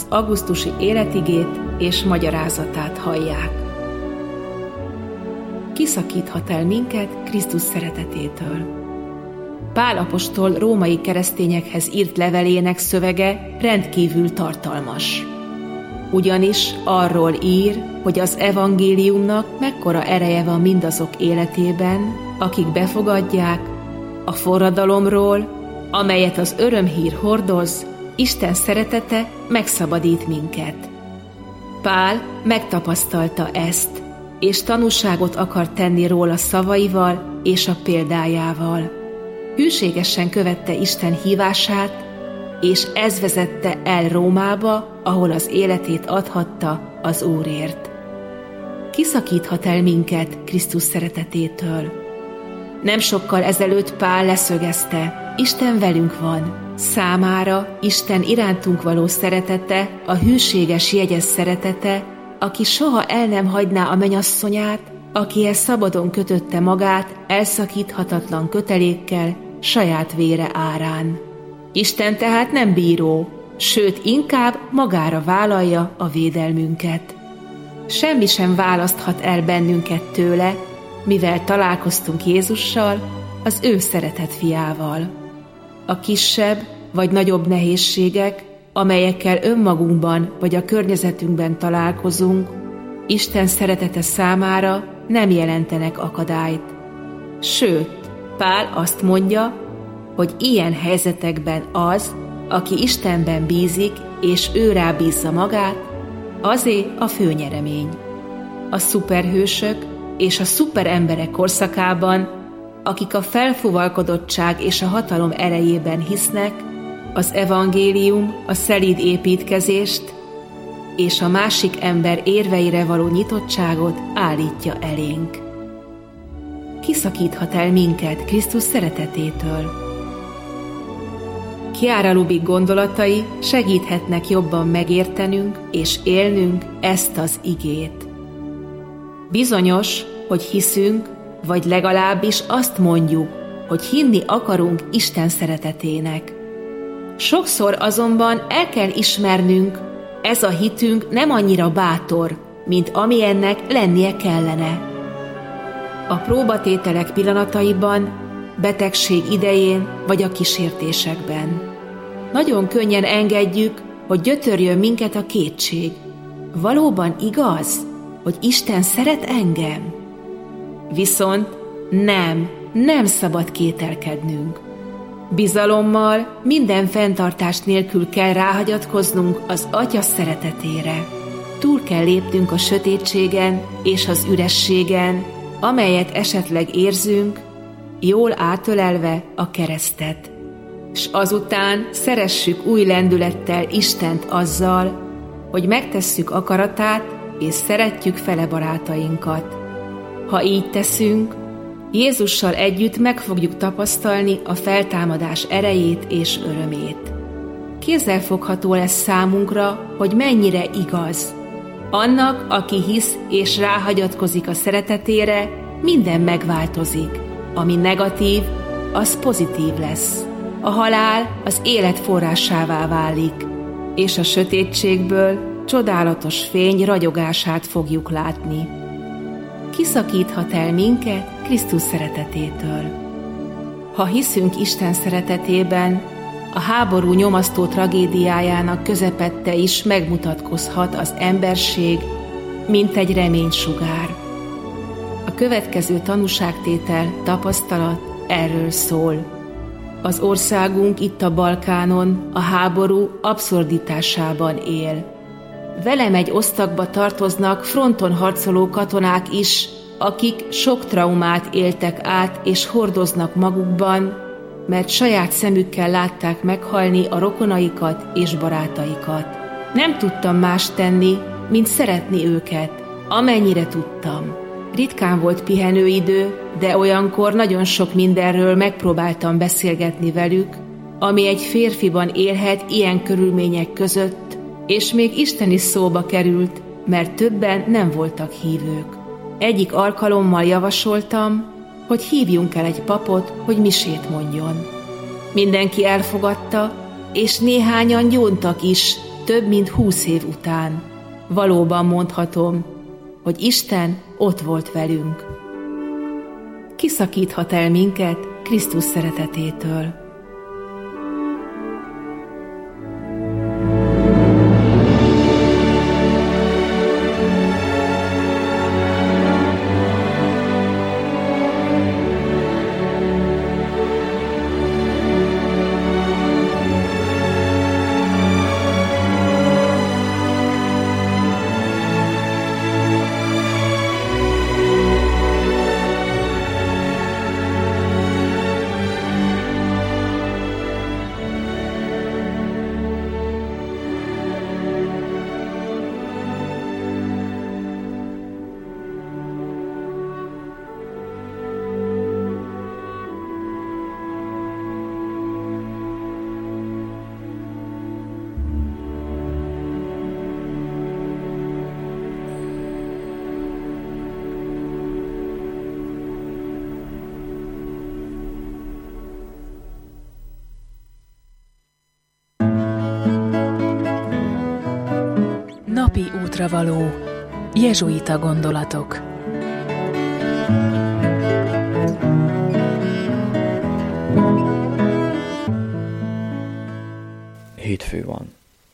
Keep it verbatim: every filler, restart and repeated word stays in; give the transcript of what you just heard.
augusztusi életigét és magyarázatát hallják. Kiszakíthat el minket Krisztus szeretetétől? Pál apostol római keresztényekhez írt levelének szövege rendkívül tartalmas. Ugyanis arról ír, hogy az evangéliumnak mekkora ereje van mindazok életében, akik befogadják, a forradalomról, amelyet az örömhír hordoz, Isten szeretete megszabadít minket. Pál megtapasztalta ezt, és tanúságot akar tenni róla szavaival és a példájával. Hűségesen követte Isten hívását, és ez vezette el Rómába, ahol az életét adhatta az Úrért. Kiszakíthat el minket Krisztus szeretetétől? Nem sokkal ezelőtt Pál leszögezte, Isten velünk van. Számára Isten irántunk való szeretete, a hűséges, jegyes szeretete, aki soha el nem hagyná a mennyasszonyát, akihez szabadon kötötte magát elszakíthatatlan kötelékkel, saját vére árán. Isten tehát nem bíró, sőt inkább magára vállalja a védelmünket. Semmi sem választhat el bennünket tőle, mivel találkoztunk Jézussal, az ő szeretett fiával. A kisebb vagy nagyobb nehézségek, amelyekkel önmagunkban vagy a környezetünkben találkozunk, Isten szeretete számára nem jelentenek akadályt. Sőt, Pál azt mondja, hogy ilyen helyzetekben az, aki Istenben bízik és ő rá bízza magát, azé a főnyeremény. A szuperhősök és a szuperemberek korszakában, akik a felfuvalkodottság és a hatalom erejében hisznek, az evangélium a szelíd építkezést és a másik ember érveire való nyitottságot állítja elénk. Kiszakíthat el minket Krisztus szeretetétől? Chiara Lubich gondolatai segíthetnek jobban megértenünk és élnünk ezt az igét. Bizonyos, hogy hiszünk, vagy legalábbis azt mondjuk, hogy hinni akarunk Isten szeretetének. Sokszor azonban el kell ismernünk, ez a hitünk nem annyira bátor, mint amilyennek lennie kellene. A próbatételek pillanataiban, betegség idején vagy a kísértésekben. Nagyon könnyen engedjük, hogy gyötörjön minket a kétség. Valóban igaz, hogy Isten szeret engem? Viszont nem, nem szabad kételkednünk. Bizalommal, minden fenntartás nélkül kell ráhagyatkoznunk az Atya szeretetére. Túl kell lépnünk a sötétségen és az ürességen, amelyet esetleg érzünk, jól átölelve a keresztet. S azután szeressük új lendülettel Istent azzal, hogy megtesszük akaratát és szeretjük fele barátainkat. Ha így teszünk, Jézussal együtt meg fogjuk tapasztalni a feltámadás erejét és örömét. Kézzelfogható lesz számunkra, hogy mennyire igaz. Annak, aki hisz és ráhagyatkozik a szeretetére, minden megváltozik. Ami negatív, az pozitív lesz. A halál az élet forrásává válik, és a sötétségből csodálatos fény ragyogását fogjuk látni. Kiszakíthat el minket Krisztus szeretetétől? Ha hiszünk Isten szeretetében, a háború nyomasztó tragédiájának közepette is megmutatkozhat az emberség, mint egy reménysugár. A következő tanúságtétel, tapasztalat erről szól. Az országunk itt a Balkánon a háború abszurditásában él. Velem egy osztagba tartoznak fronton harcoló katonák is, akik sok traumát éltek át és hordoznak magukban, mert saját szemükkel látták meghalni a rokonaikat és barátaikat. Nem tudtam más tenni, mint szeretni őket, amennyire tudtam. Ritkán volt pihenőidő, de olyankor nagyon sok mindenről megpróbáltam beszélgetni velük, ami egy férfiban élhet ilyen körülmények között, és még Isten is szóba került, mert többen nem voltak hívők. Egyik alkalommal javasoltam, hogy hívjunk el egy papot, hogy misét mondjon. Mindenki elfogadta, és néhányan gyóntak is, több mint húsz év után valóban mondhatom, hogy Isten ott volt velünk. Kiszakíthat el minket Krisztus szeretetétől? Napi útravaló. Jezsuita gondolatok. Hétfő van.